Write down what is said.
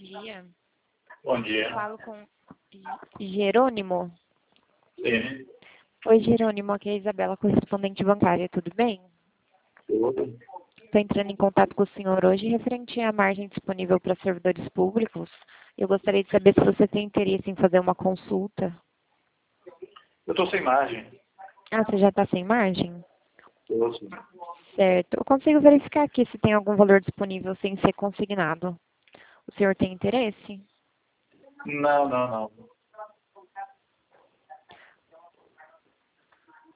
dia. Bom dia. Falo com Jerônimo. Sim, Oi, Jerônimo, aqui é a Isabela, correspondente bancária, tudo bem? tudo. Estou entrando em contato com o senhor hoje referente à margem disponível para servidores públicos. Eu gostaria de saber se você tem interesse em fazer uma consulta. Eu estou sem margem. Ah, você já está sem margem? Tô, sim. Certo. Eu consigo verificar aqui se tem algum valor disponível sem ser consignado. O senhor tem interesse? Não, não, não.